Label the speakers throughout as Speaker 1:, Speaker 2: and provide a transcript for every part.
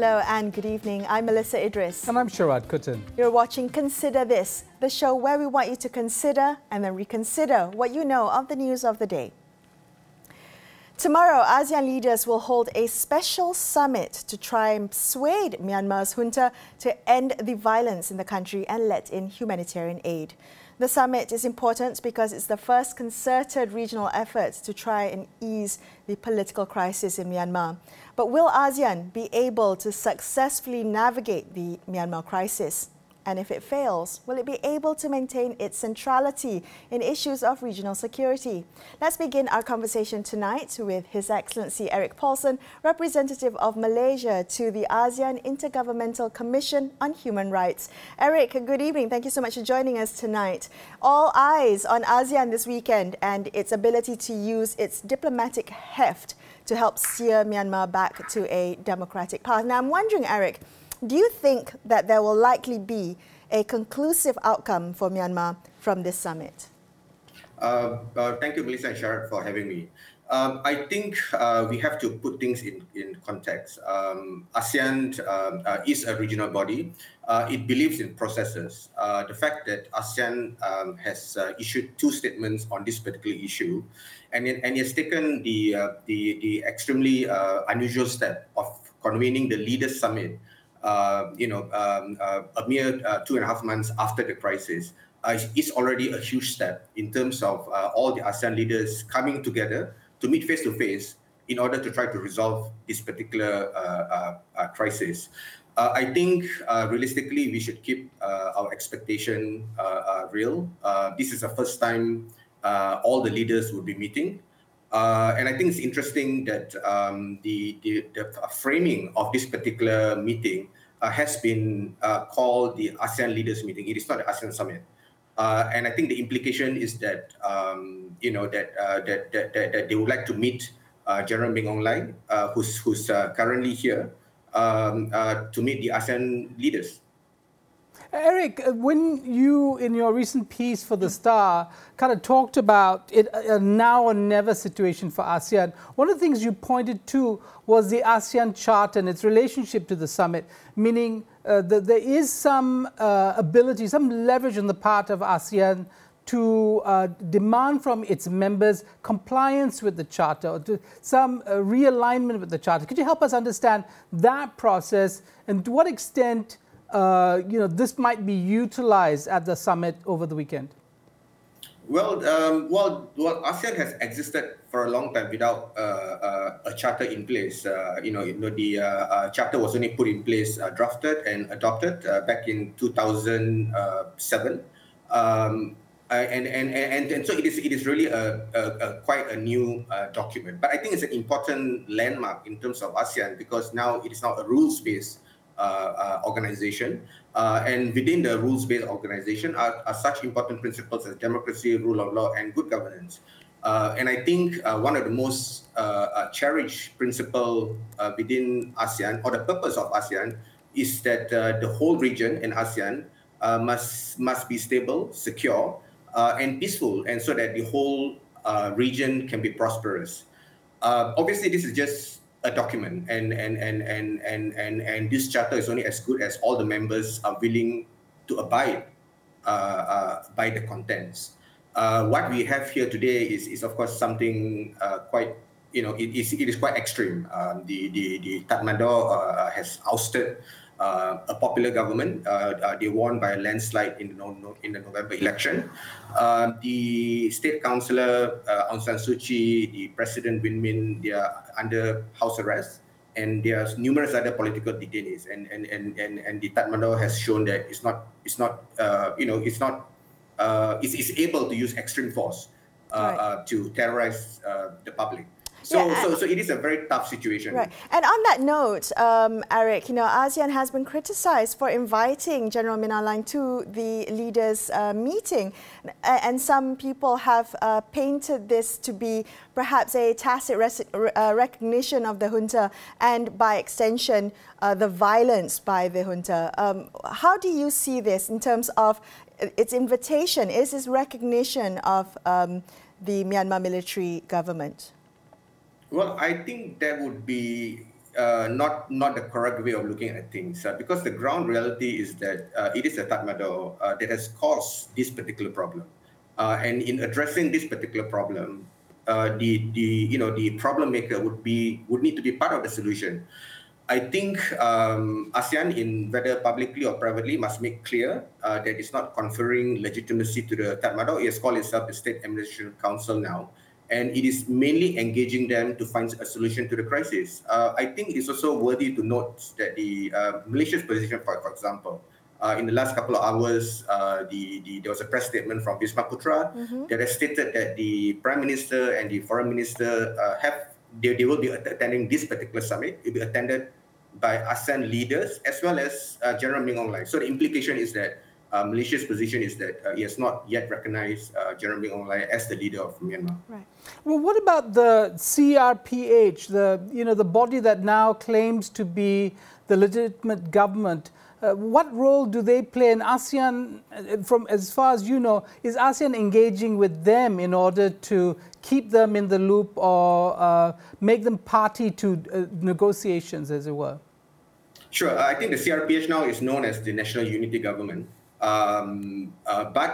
Speaker 1: Hello and good evening. I'm Melissa Idris.
Speaker 2: And I'm Sharad Kuttan.
Speaker 1: You're watching Consider This, the show where we want you to consider and then reconsider what you know of the news of the day. Tomorrow, ASEAN leaders will hold a special summit to try and persuade Myanmar's junta to end the violence in the country and let in humanitarian aid. The summit is important because it's the first concerted regional effort to try and ease the political crisis in Myanmar. But will ASEAN be able to successfully navigate the Myanmar crisis? And if it fails, will it be able to maintain its centrality in issues of regional security? Let's begin our conversation tonight with His Excellency Erik Paulsen, representative of Malaysia to the ASEAN Intergovernmental Commission on Human Rights. Erik, good evening. Thank you so much for joining us tonight. All eyes on ASEAN this weekend and its ability to use its diplomatic heft to help steer Myanmar back to a democratic path. Now, I'm wondering, Erik, do you think that there will likely be a conclusive outcome for Myanmar from this summit?
Speaker 3: Thank you, Melissa and Sharad, for having me. I think we have to put things in context. ASEAN is a regional body. It believes in processes. The fact that ASEAN has issued two statements on this particular issue, and it has taken the extremely unusual step of convening the Leaders' Summit a mere 2.5 months after the crisis, is already a huge step in terms of all the ASEAN leaders coming together to meet face to face in order to try to resolve this particular crisis. I think realistically we should keep our expectation real. This is the first time all the leaders will be meeting. And I think it's interesting that the framing of this particular meeting has been called the ASEAN Leaders Meeting. It is not the ASEAN Summit. And I think the implication is that that they would like to meet General Min Aung Hlaing, who's currently here, to meet the ASEAN leaders.
Speaker 2: Erik, when you, in your recent piece for The Star, kind of talked about it, a now or never situation for ASEAN, one of the things you pointed to was the ASEAN Charter and its relationship to the summit, meaning that there is some ability, some leverage on the part of ASEAN to demand from its members compliance with the Charter, or to some realignment with the Charter. Could you help us understand that process and to what extent this might be utilized at the summit over the weekend?
Speaker 3: Well, ASEAN has existed for a long time without a charter in place. The charter was only put in place, drafted and adopted back in 2007. And so it is really quite a new document. But I think it's an important landmark in terms of ASEAN because now it is now a rules-based organization, and within the rules-based organization are such important principles as democracy, rule of law, and good governance. And I think one of the most cherished principle within ASEAN, or the purpose of ASEAN, is that the whole region in ASEAN must be stable, secure, and peaceful, and so that the whole region can be prosperous. Obviously, this is just a document, and this charter is only as good as all the members are willing to abide by the contents. What we have here today is of course something quite, it is quite extreme. The Tatmadaw has ousted a popular government. They won by a landslide in the November election. The state councillor Aung San Suu Kyi, the president Win Min, they are under house arrest, and there are numerous other political detainees. And the Tatmadaw has shown that it's able to use extreme force to terrorize the public. So it is a very tough situation.
Speaker 1: Right. And on that note, Erik, ASEAN has been criticized for inviting General Min Aung Hlaing to the leaders' meeting. And some people have painted this to be perhaps a tacit recognition of the junta and, by extension, the violence by the junta. How do you see this in terms of its invitation? Is this recognition of the Myanmar military government?
Speaker 3: Well, I think that would be not the correct way of looking at things, because the ground reality is that it is the Tatmadaw that has caused this particular problem, and in addressing this particular problem, the problem maker would need to be part of the solution. I think ASEAN, in whether publicly or privately, must make clear that it's not conferring legitimacy to the Tatmadaw. It has called itself the State Administration Council now, and it is mainly engaging them to find a solution to the crisis. I think it's also worthy to note that Malaysia's position, for example, in the last couple of hours, there was a press statement from Wisma Putra that has stated that the Prime Minister and the Foreign Minister they will be attending this particular summit. It will be attended by ASEAN leaders as well as General Min Aung Hlaing. So the implication is that Malaysia's position is that it has not yet recognized General Min Aung Hlaing as the leader of Myanmar.
Speaker 2: Right. Well, what about the CRPH, the body that now claims to be the legitimate government? What role do they play in ASEAN? From as far as you know, is ASEAN engaging with them in order to keep them in the loop or make them party to negotiations, as it were?
Speaker 3: Sure. I think the CRPH now is known as the National Unity Government, but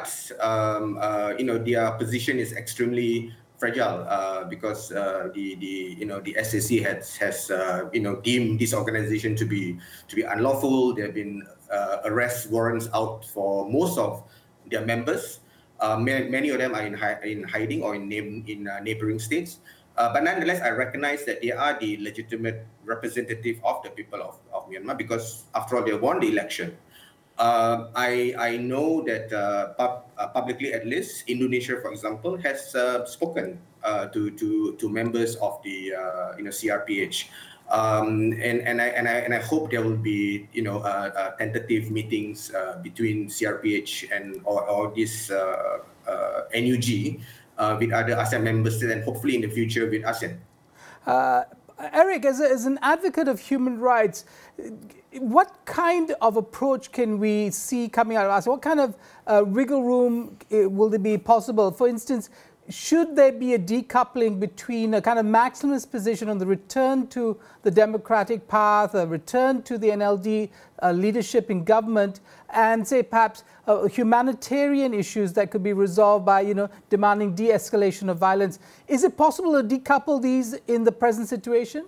Speaker 3: their position is extremely fragile because the SAC has deemed this organization to be unlawful. There have been arrest warrants out for most of their members. Many of them are in hiding or in neighboring states. But nonetheless, I recognize that they are the legitimate representative of the people of Myanmar because, after all, they won the election. I know that publicly, at least, Indonesia, for example, has spoken to members of the CRPH, and I hope there will be tentative meetings between CRPH and or this NUG with other ASEAN member states, and hopefully in the future with ASEAN.
Speaker 2: Eric, as an advocate of human rights, what kind of approach can we see coming out of ASEAN? What kind of wiggle room will there be possible? For instance, should there be a decoupling between a kind of maximalist position on the return to the democratic path, a return to the NLD leadership in government, and say perhaps humanitarian issues that could be resolved by demanding de-escalation of violence? Is it possible to decouple these in the present situation?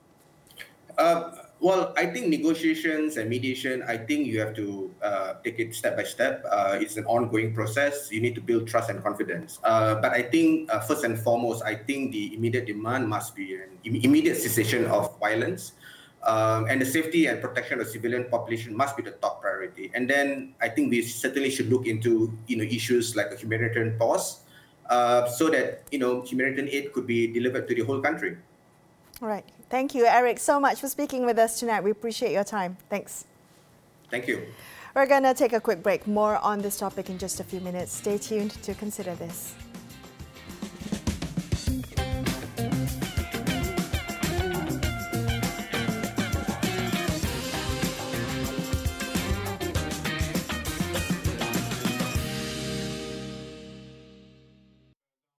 Speaker 3: Well, I think negotiations and mediation, I think you have to take it step by step. It's an ongoing process. You need to build trust and confidence. But I think first and foremost, I think the immediate demand must be an immediate cessation of violence. And the safety and protection of civilian population must be the top priority. And then I think we certainly should look into issues like a humanitarian pause so that humanitarian aid could be delivered to the whole country.
Speaker 1: All right. Thank you, Eric, so much for speaking with us tonight. We appreciate your time. Thanks.
Speaker 3: Thank you.
Speaker 1: We're going to take a quick break. More on this topic in just a few minutes. Stay tuned to Consider This.